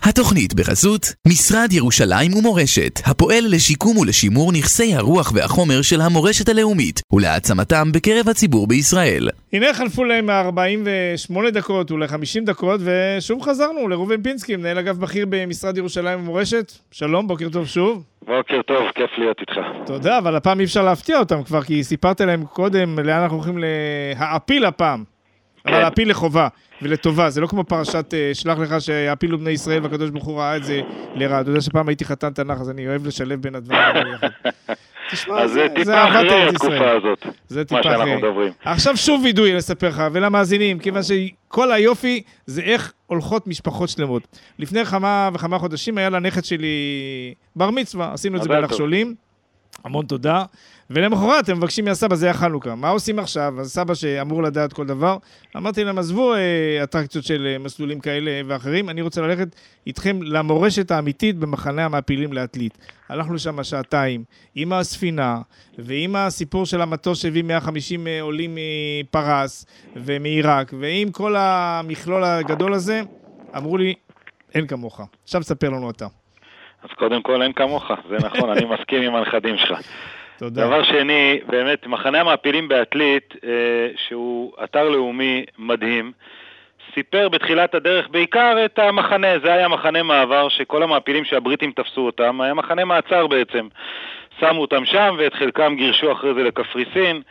התוכנית בחסות משרד ירושלים ומורשת, הפועל לשיקום ולשימור נכסי הרוח והחומר של המורשת הלאומית ולהעצמתם בקרב הציבור בישראל. הנה חלפו להם 48 דקות ול-50 דקות ושוב חזרנו לראובן פינסקי, מנהל אגף בכיר במשרד ירושלים ומורשת. שלום, בוקר טוב שוב. בוקר טוב, כיף להיות איתך. תודה, אבל הפעם אי אפשר להפתיע אותם כבר, כי סיפרת להם קודם לאן אנחנו הולכים להעפיל הפעם. אבל להעפיל לחובה ולטובה, זה לא כמו פרשת שלח לך שיעפילו בני ישראל והקדוש ברוך הוא ראה את זה לרע. אתה יודע שפעם הייתי חתן תנ"ך, אז אני אוהב לשלב בין הדברים ביחד. תשמע, זה טיפה אחרי התקופה הזאת, זה טיפה אחרי. עכשיו שוב וידוי לספר לך ולמאזינים, כיוון שכל היופי זה איך הולכות משפחות שלמות. לפני כמה וכמה חודשים היה לנכד שלי בר מצווה, עשינו את זה בנחשולים, המון תודה, ולמחרת הם מבקשים מהסבא, זה היה חנוכה. מה עושים עכשיו? אז סבא שאמור לדעת כל דבר, אמרתי להם, עזבו אטרקציות של מסלולים כאלה ואחרים, אני רוצה ללכת איתכם למורשת האמיתית במחנה המעפילים לעתלית. הלכנו שם שעתיים, עם הספינה, ועם הסיפור של המטוס שהביא 150 עולים מפרס ומעיראק, ועם כל המכלול הגדול הזה, אמרו לי, אין כמוך. עכשיו ספר לנו אתה. אז קודם כל אין כמוך, זה נכון, אני מסכים עם הנכדים שלך. תודה. דבר שני, באמת, מחנה המעפילים בעתלית, שהוא אתר לאומי מדהים, סיפר בתחילת הדרך בעיקר את המחנה, זה היה מחנה מעבר שכל המעפילים שהבריטים תפסו אותם, היה מחנה מעצר בעצם, שמו אותם שם ואת חלקם גירשו אחרי זה לקפריסין,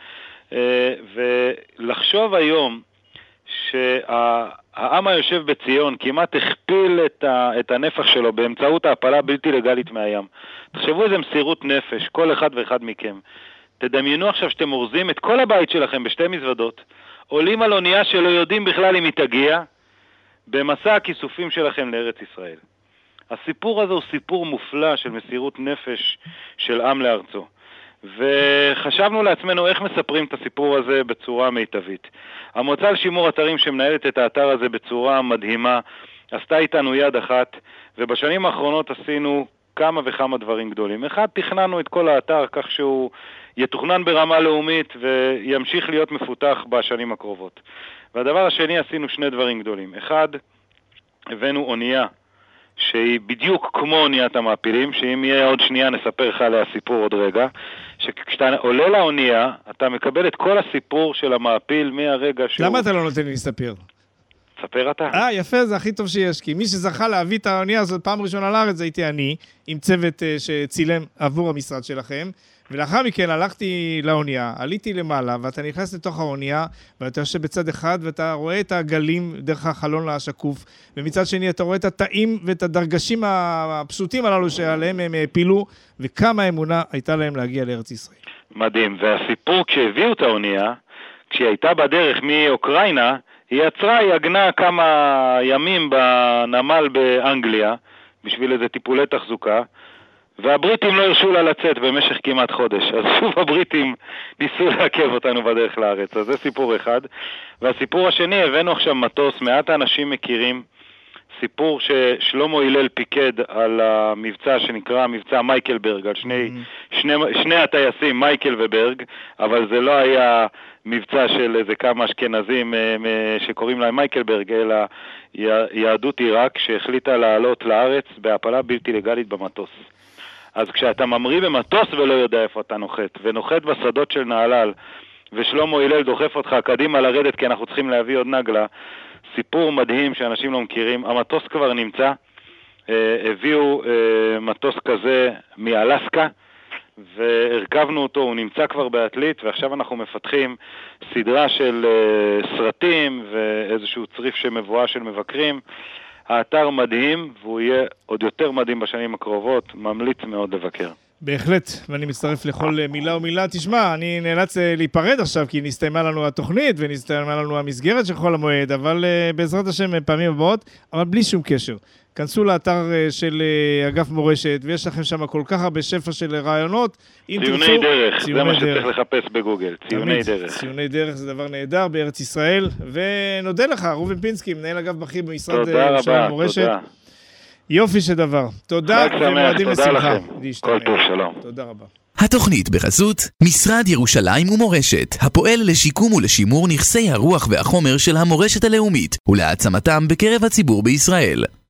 ולחשוב היום שהעם היושב בציון כמעט הכפיל את הנפח שלו באמצעות ההפלה בלתי לגלית מהים. תחשבו איזה מסירות נפש, כל אחד ואחד מכם. תדמיינו עכשיו שאתם אורזים את כל הבית שלכם בשתי מזוודות, עולים על אונייה שלא יודעים בכלל אם היא תגיע, במסע הכיסופים שלכם לארץ ישראל. הסיפור הזה הוא סיפור מופלא של מסירות נפש של עם לארצו. וחשבנו לעצמנו איך מספרים את הסיפור הזה בצורה מיטבית. המועצה לשימור אתרים שמנהלת את האתר הזה בצורה מדהימה, עשתה איתנו יד אחת, ובשנים האחרונות עשינו כמה וכמה דברים גדולים. אחד, תכננו את כל האתר כך שהוא יתוכנן ברמה לאומית וימשיך להיות מפותח בשנים הקרובות. והדבר השני, עשינו שני דברים גדולים. אחד, הבאנו אונייה שהיא בדיוק כמו אוניית המעפילים, שאם יהיה עוד שנייה נספר לך עליה סיפור עוד רגע, שכשאתה עולה לאונייה, אתה מקבל את כל הסיפור של המעפיל מהרגע שהוא... למה אתה לא נותן לי לספר? ספר אתה. יפה, זה הכי טוב שיש, כי מי שזכה להביא את האונייה הזאת פעם ראשונה לארץ, זה הייתי אני, עם צוות שצילם עבור המשרד שלכם, ולאחר מכן הלכתי לאונייה, עליתי למעלה, ואתה נכנס לתוך האונייה, ואתה יושב בצד אחד, ואתה רואה את הגלים דרך החלון השקוף, ומצד שני אתה רואה את התאים ואת הדרגשים הפשוטים הללו שעליהם הם הפילו, וכמה אמונה הייתה להם להגיע לארץ ישראל. מדהים, והסיפור כשהביאו את האונייה, כשהיא הייתה בדרך מאוקראינה, היא עגנה כמה ימים בנמל באנגליה, בשביל איזה טיפולי תחזוקה, והבריטים לא הרשו לה לצאת במשך כמעט חודש. אז שוב הבריטים ניסו לעכב אותנו בדרך לארץ. אז זה סיפור אחד. והסיפור השני, הבאנו עכשיו מטוס, מעט האנשים מכירים, סיפור ששלמה הלל פיקד על המבצע שנקרא מבצע מייקלברג, על שני הטייסים, מייקל וברג, אבל זה לא היה מבצע של איזה כמה אשכנזים שקוראים להם מייקלברג, אלא יהדות עיראק שהחליטה לעלות לארץ בהפלה בלתי לגלית במטוס. אז כשאתה ממריא במטוס ולא יודע איפה אתה נוחת, ונוחת בשדות של נהלל, ושלמה הלל דוחף אותך קדימה לרדת כי אנחנו צריכים להביא עוד נגלה, סיפור מדהים שאנשים לא מכירים. המטוס כבר נמצא, הביאו מטוס כזה מאלסקה, והרכבנו אותו, הוא נמצא כבר בעתלית, ועכשיו אנחנו מפתחים סדרה של סרטים ואיזשהו צריף שמבואה של מבקרים. האתר מדהים, והוא יהיה עוד יותר מדהים בשנים הקרובות, ממליץ מאוד לבקר. בהחלט, ואני מצטרף לכל מילה ומילה. תשמע, אני נאלץ להיפרד עכשיו, כי נסתיימה לנו התוכנית, ונסתיימה לנו המסגרת של חול המועד, אבל בעזרת השם פעמים הבאות, אבל בלי שום קשר. כנסו לאתר של אגף מורשת, ויש לכם שם כל כך הרבה שפע של רעיונות. ציוני דרך, זה מה שצריך לחפש בגוגל, ציוני דרך. ציוני דרך זה דבר נהדר בארץ ישראל, ונודה לך, ראובן פינסקי, מנהל אגף בכיר במשרד של מורשת. תודה. יופי של דבר. תודה ומועדים לשמחה. כל טוב, שלום. תודה רבה. התוכנית בחסות משרד ירושלים ומורשת, הפועל לשיקום ולשימור נכסי הרוח והחומר של המורשת הלאומית ולהעצמתם בקרב הציבור בישראל.